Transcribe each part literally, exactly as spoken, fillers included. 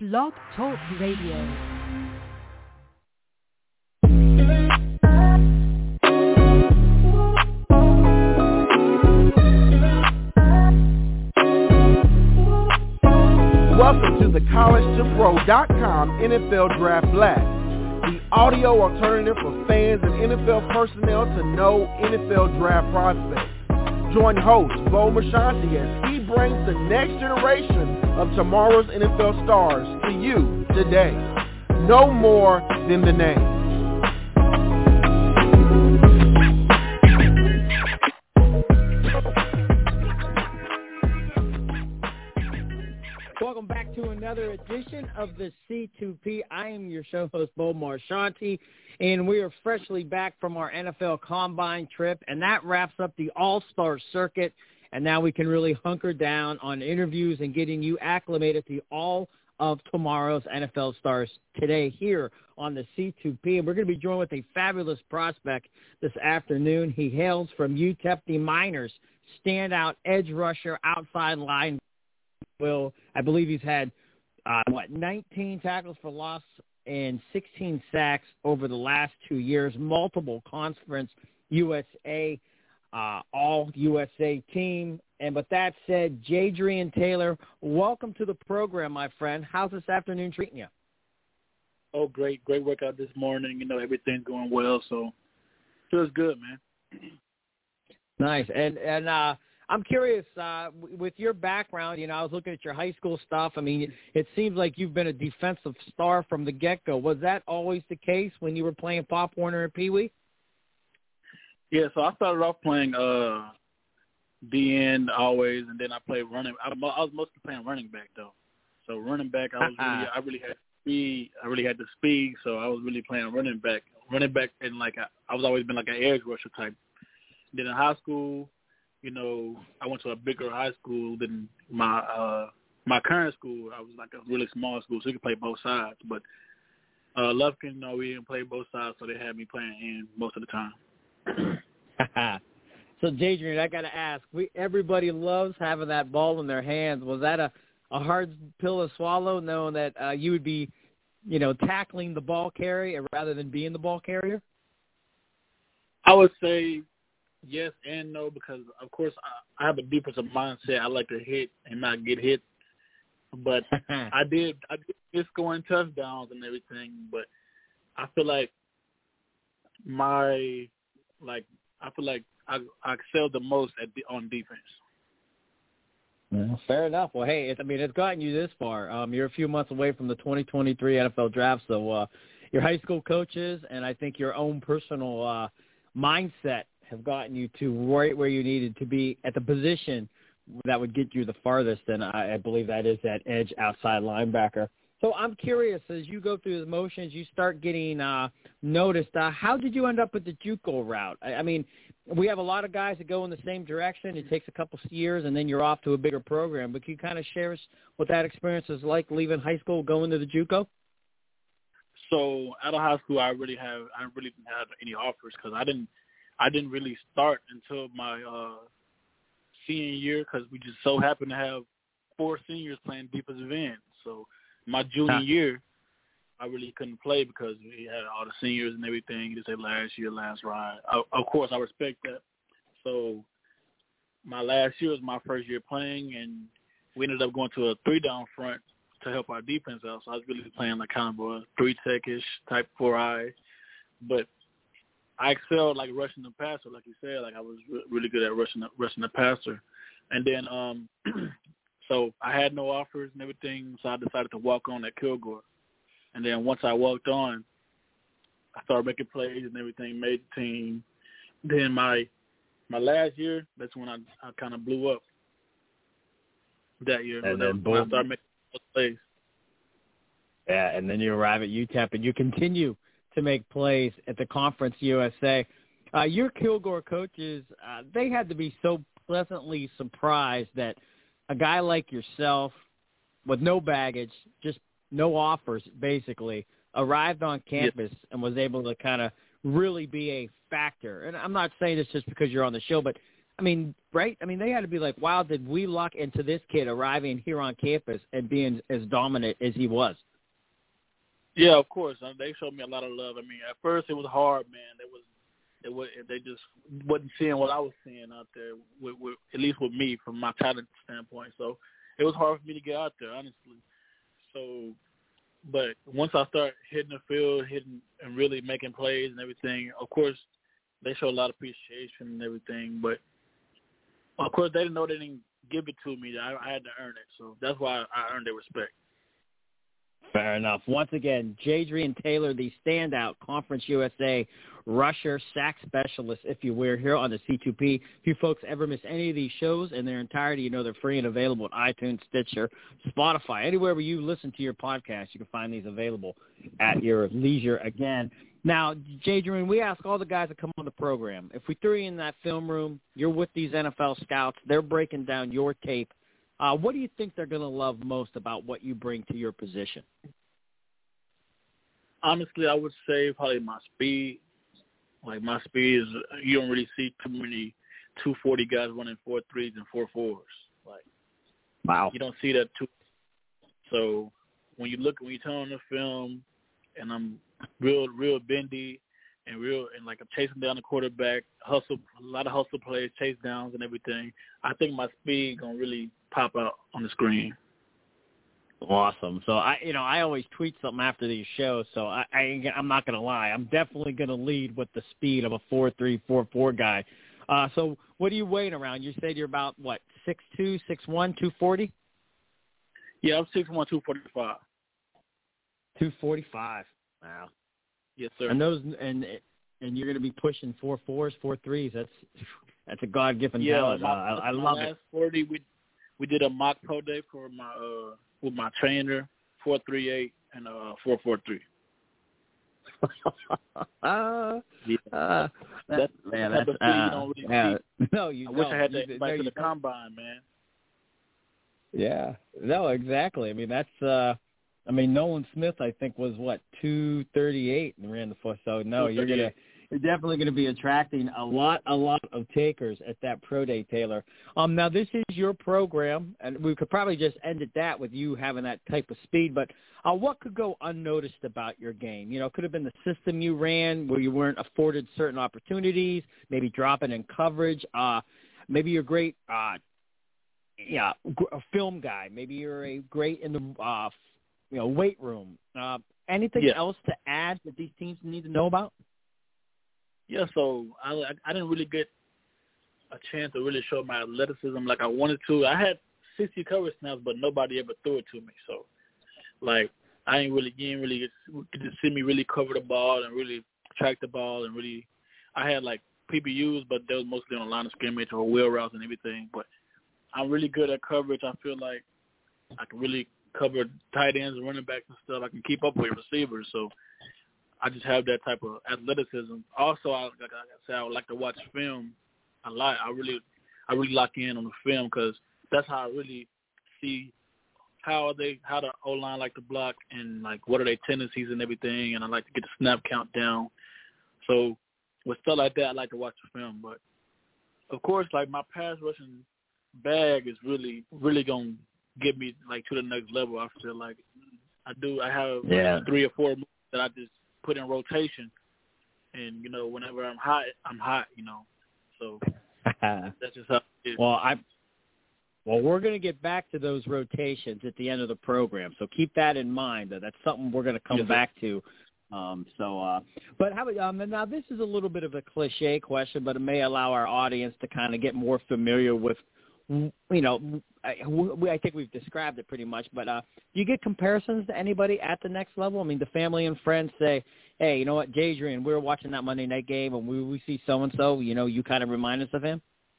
Blog Talk Radio. Welcome to the college to pro dot com N F L Draft Blast, the audio alternative for fans and N F L personnel to know N F L draft prospects. Join host Bo Marchionte as he brings the next generation of tomorrow's N F L stars to you today. No more than the name. Welcome back to another edition of the C two P. I am your show host, Bo Marchionte, and we are freshly back from our N F L Combine trip, and that wraps up the All-Star circuit, and now we can really hunker down on interviews and getting you acclimated to all of tomorrow's N F L stars today here on the C two P. And we're going to be joined with a fabulous prospect this afternoon. He hails from U T E P, the Miners, standout edge rusher, outside line. Will I believe he's had uh, what nineteen tackles for loss and sixteen sacks over the last two years. Multiple conference U S A, uh, all U S A team. And with that said, Jadrian Taylor, welcome to the program, my friend. How's this afternoon treating you? Oh, great, great workout this morning. You know, everything's going well, so feels good, man. Nice, and and. uh I'm curious, uh, with your background, you know, I was looking at your high school stuff. I mean, it seems like you've been a defensive star from the get-go. Was that always the case when you were playing Pop Warner and Pee Wee? Yeah, so I started off playing uh, D N always, and then I played running. I, I was mostly playing running back, though. So running back, I was really, I really had speed. I really had the speed, so I was really playing running back. Running back, and like I, I was always been like an edge rusher type. Then in high school, you know, I went to a bigger high school than my uh, my current school. I was like a really small school, so you could play both sides. But uh, Lufkin, you know, we didn't play both sides, so they had me playing in most of the time. So, Jadrian, I got to ask, we, everybody loves having that ball in their hands. Was that a, a hard pill to swallow, knowing that uh, you would be, you know, tackling the ball carrier rather than being the ball carrier? I would say yes and no, because, of course, I, I have a defensive mindset. I like to hit and not get hit. But I did I did scoring touchdowns and everything, but I feel like my – like I feel like I, I excelled the most at the, on defense. Well, fair enough. Well, hey, it's, I mean, it's gotten you this far. Um, you're a few months away from the twenty twenty-three N F L draft, so uh, your high school coaches and I think your own personal uh, mindset have gotten you to right where you needed to be at the position that would get you the farthest, and I, I believe that is that edge outside linebacker. So I'm curious, as you go through the motions, you start getting uh, noticed. Uh, how did you end up with the JUCO route? I, I mean, we have a lot of guys that go in the same direction. It takes a couple of years, and then you're off to a bigger program. But can you kind of share what that experience is like leaving high school, going to the JUCO? So out of high school, I really have I really didn't have any offers because I didn't I didn't really start until my uh, senior year because we just so happened to have four seniors playing defensive end. So my junior year, I really couldn't play because we had all the seniors and everything. They say last year, last ride. I, of course, I respect that. So my last year was my first year playing, and we ended up going to a three-down front to help our defense out. So I was really playing like kind of a three-tech-ish type four-eye. But I excelled like rushing the passer, like you said. Like I was re- really good at rushing the, rushing the passer. And then um, so I had no offers and everything, so I decided to walk on at Kilgore. And then once I walked on, I started making plays and everything, made the team. Then my my last year, that's when I, I kind of blew up that year. And when then boom. I started making those plays. Yeah, and then you arrive at U T E P, and you continue to make plays at the Conference U S A. Uh, your Kilgore coaches, uh, they had to be so pleasantly surprised that a guy like yourself with no baggage, just no offers basically, arrived on campus yeah. and was able to kind of really be a factor. And I'm not saying this just because you're on the show, but I mean, right? I mean, they had to be like, wow, did we luck into this kid arriving here on campus and being as dominant as he was? Yeah, of course. I mean, they showed me a lot of love. I mean, at first it was hard, man. They was, it was, they just wasn't seeing what I was seeing out there, with, with, at least with me from my talent standpoint. So it was hard for me to get out there, honestly. So, but once I start hitting the field, hitting and really making plays and everything, of course, they show a lot of appreciation and everything. But of course, they didn't know they didn't give it to me. I, I had to earn it. So that's why I earned their respect. Fair enough. Once again, Jadrian Taylor, the standout Conference U S A rusher, sack specialist, if you will, here on the C two P. If you folks ever miss any of these shows in their entirety, you know they're free and available at iTunes, Stitcher, Spotify. Anywhere where you listen to your podcast, you can find these available at your leisure again. Now, Jadrian, we ask all the guys that come on the program, if we threw you in that film room, you're with these N F L scouts, they're breaking down your tape. Uh, what do you think they're going to love most about what you bring to your position? Honestly, I would say probably my speed. Like, my speed is, you don't really see too many two forty guys running four threes and four fours. Like, wow. You don't see that too. So when you look, when you turn on the film, and I'm real, real bendy and real, and like I'm chasing down the quarterback, hustle, a lot of hustle plays, chase downs and everything, I think my speed going to really pop out on the screen. Awesome. So I, you know, I always tweet something after these shows. So I, I I'm not going to lie. I'm definitely going to lead with the speed of a four three, four four guy. Uh, so what are you weighing around? You said you're about what, six two, six one, two forty? Yeah, I'm six one, two forty-five. two forty-five. Wow. Yes, sir. And those, and and you're going to be pushing four fours, four threes. That's that's a God-given yeah, talent. My, uh, I, I my love last it. forty, we we did a mock pro day for my uh with my trainer, four three eight and uh four four three. uh, yeah. uh, that's man, that's that's, uh, you uh, don't really yeah. see. No, you I don't. wish I had that you, back no, to the don't. combine, man. Yeah. No, exactly. I mean, that's. uh I mean, Nolan Smith, I think, was what, two thirty-eight and ran the foot. So no, you're gonna. You're definitely going to be attracting a lot, a lot of takers at that pro day, Taylor. Um, now this is your program, and we could probably just end at that with you having that type of speed. But uh, what could go unnoticed about your game? You know, it could have been the system you ran where you weren't afforded certain opportunities, maybe dropping in coverage. Uh, maybe you're great, uh, yeah, a film guy. Maybe you're a great in the, uh, you know, weight room. Uh, anything yeah. else to add that these teams need to know about? Yeah, so I, I didn't really get a chance to really show my athleticism like I wanted to. I had sixty coverage snaps, but nobody ever threw it to me. So, like, I ain't really, you didn't really get, get to see me really cover the ball and really track the ball and really. I had like P B Us, but they was mostly on the line of scrimmage or wheel routes and everything. But I'm really good at coverage. I feel like I can really cover tight ends and running backs and stuff. I can keep up with receivers. So. I just have that type of athleticism. Also, I, like I said, I would like to watch film a lot. I really, I really lock in on the film because that's how I really see how are they, how the O-line like to block and like what are their tendencies and everything. And I like to get the snap count down. So with stuff like that, I like to watch the film. But of course, like my pass rushing bag is really, really gonna get me like to the next level. I feel like I do. I have yeah. like three or four moves that I just put in rotation, and you know, whenever I'm hot, I'm hot, you know. So that's just how it is. Well, I well, we're going to get back to those rotations at the end of the program, so keep that in mind. That that's something we're going to come yes, back to. Um, so, uh, but how about um, now? This is a little bit of a cliche question, but it may allow our audience to kind of get more familiar with. You know, I, we, I think we've described it pretty much, but uh, do you get comparisons to anybody at the next level? I mean, the family and friends say, hey, you know what, Jadrian, we were watching that Monday night game, and we, we see so-and-so, you know, you kind of remind us of him?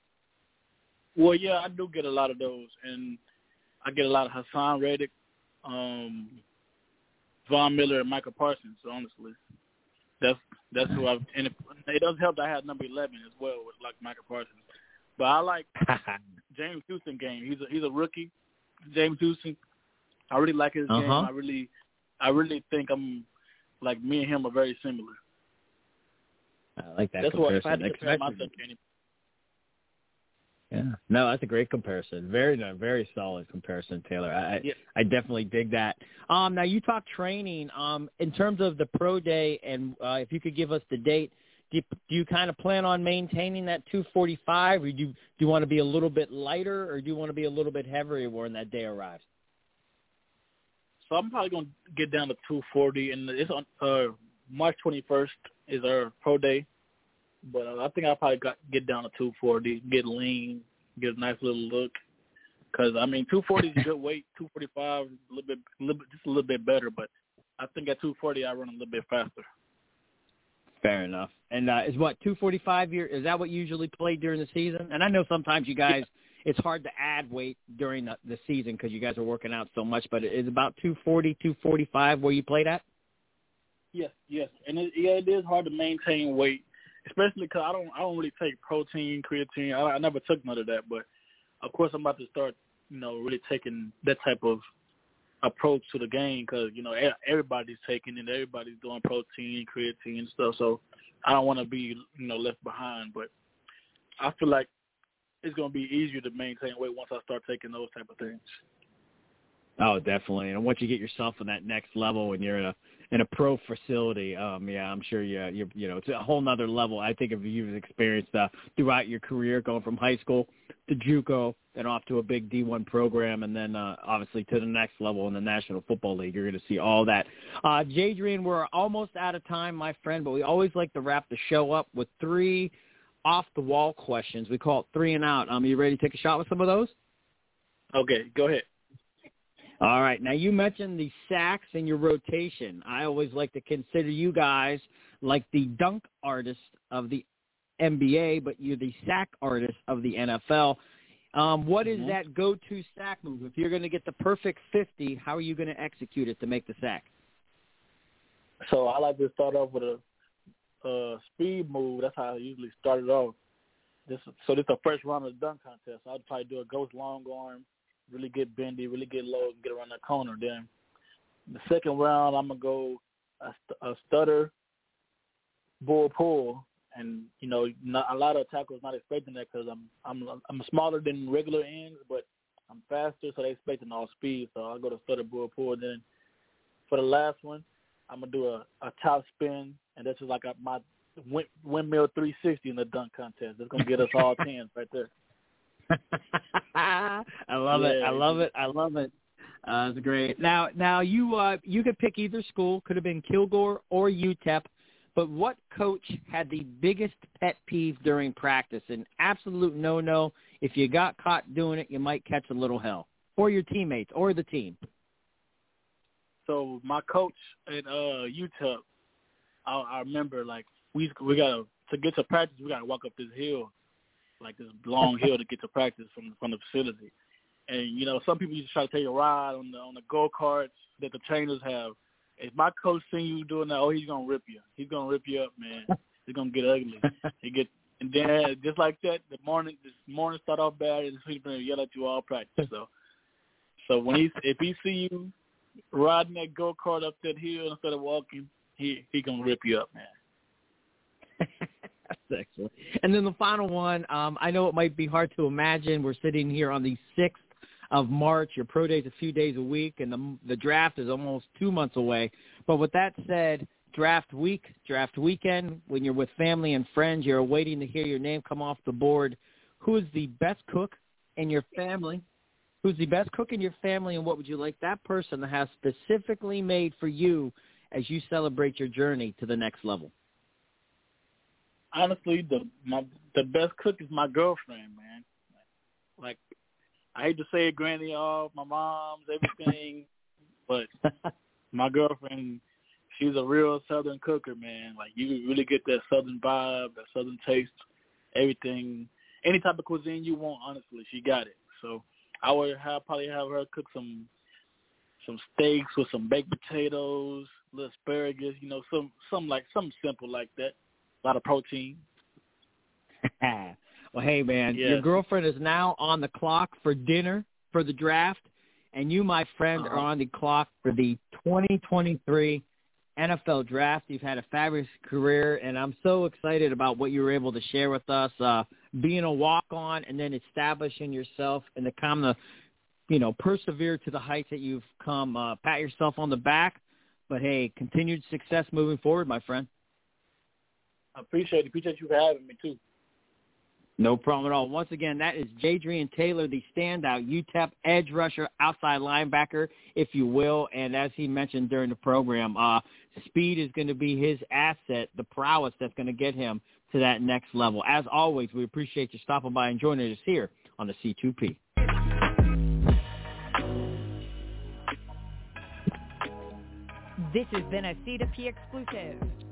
Well, yeah, I do get a lot of those, and I get a lot of Hassan Reddick, um, Von Miller, and Michael Parsons, honestly. That's that's who I've – and it, it does help that I had number eleven as well with, like, Michael Parsons. But I like James Houston game. He's a he's a rookie, James Houston. I really like his uh-huh. game. I really, I really think I'm like me and him are very similar. I like that That's comparison. what if I had to compare myself to anybody. Yeah, no, that's a great comparison. Very, very solid comparison, Taylor. I, yeah. I definitely dig that. Um, now you talk training. Um, in terms of the pro day, and uh, if you could give us the date, do you, do you kind of plan on maintaining that two forty-five, or do you, do you want to be a little bit lighter, or do you want to be a little bit heavier when that day arrives? So I'm probably gonna get down to two forty, and it's on uh, March twenty-first is our pro day. But uh, I think I'll probably got, get down to two forty, get lean, get a nice little look. Because, I mean, two forty is a good weight. two forty-five is a little bit, a little bit, just a little bit better. But I think at two forty I run a little bit faster. Fair enough. And uh, is what, two forty-five, year, is that what you usually play during the season? And I know sometimes you guys, yeah. it's hard to add weight during the, the season because you guys are working out so much. But is about two forty, two forty-five where you played at? Yes, yes. And, it, yeah, it is hard to maintain weight. Especially because I don't, I don't really take protein, creatine. I, I never took none of that, but of course I'm about to start, you know, really taking that type of approach to the game because you know everybody's taking it, everybody's doing protein, creatine, and stuff. So I don't want to be, you know, left behind. But I feel like it's going to be easier to maintain weight once I start taking those type of things. Oh, definitely. And once you get yourself on that next level and you're in a in a pro facility, um, yeah, I'm sure you you you know it's a whole nother level. I think if you've experienced uh, throughout your career, going from high school to JUCO, then off to a big D one program, and then uh, obviously to the next level in the National Football League, you're going to see all that. Uh, Jadrian, we're almost out of time, my friend, but we always like to wrap the show up with three off the wall questions. We call it three and out. Um, are you ready to take a shot with some of those? Okay, go ahead. All right. Now, you mentioned the sacks in your rotation. I always like to consider you guys like the dunk artist of the N B A, but you're the sack artist of the N F L. Um, what is mm-hmm. that go-to sack move? If you're going to get the perfect fifty, how are you going to execute it to make the sack? So I like to start off with a uh, speed move. That's how I usually start it off. This, so this is the first round of the dunk contest. So I'd probably do a ghost long arm. Really get bendy, really get low, and get around that corner. Then the second round, I'm gonna go a, a stutter, bull pull, and you know, not, a lot of tackles not expecting that because I'm I'm I'm smaller than regular ends, but I'm faster, so they expecting all speed. So I'll go to stutter, bull pull. Then for the last one, I'm gonna do a, a top spin, and that's just like a, my wind, windmill three sixty in the dunk contest. It's gonna get us all tens right there. I love yeah. it. I love it. I love it. Uh, it's great. Now, now you uh, you could pick either school. Could have been Kilgore or U T E P. But what coach had the biggest pet peeve during practice? An absolute no-no. If you got caught doing it, you might catch a little hell. Or your teammates, or the team. So my coach at uh, U T E P, I, I remember like we we got to get to practice. We got to walk up this hill. Like this long hill to get to practice from from the facility, and you know some people used to try to take a ride on the on the go karts that the trainers have. If my coach seen you doing that, oh, he's gonna rip you. He's gonna rip you up, man. It's gonna get ugly. He get and then just like that, the morning this morning start off bad, and he's gonna yell at you all practice. So, so when he if he see you riding that go kart up that hill instead of walking, he he gonna rip you up, man. That's excellent. And then the final one, um, I know it might be hard to imagine. We're sitting here on the sixth of March. Your pro day is a few days a week, and the, the draft is almost two months away. But with that said, draft week, draft weekend, when you're with family and friends, you're waiting to hear your name come off the board. Who is the best cook in your family? Who's the best cook in your family, and what would you like that person to have specifically made for you as you celebrate your journey to the next level? Honestly, the my the best cook is my girlfriend, man. Like, I hate to say it, granny off, my mom's, everything, but my girlfriend, she's a real Southern cooker, man. Like, you really get that Southern vibe, that Southern taste, everything. Any type of cuisine you want, honestly, she got it. So I would have, probably have her cook some some steaks with some baked potatoes, little asparagus, you know, some some like something simple like that. A lot of protein. Well, hey, man, yes. Your girlfriend is now on the clock for dinner for the draft, and you, my friend, uh-huh. are on the clock for the twenty twenty-three N F L draft. You've had a fabulous career, and I'm so excited about what you were able to share with us, uh, being a walk-on and then establishing yourself and to come to, you know, persevere to the heights that you've come. Uh, pat yourself on the back, but, hey, continued success moving forward, my friend. I appreciate it. Appreciate you for having me, too. No problem at all. Once again, that is Jadrian Taylor, the standout U T E P edge rusher, outside linebacker, if you will. And as he mentioned during the program, uh, speed is going to be his asset, the prowess that's going to get him to that next level. As always, we appreciate you stopping by and joining us here on the C two P. This has been a C two P exclusive.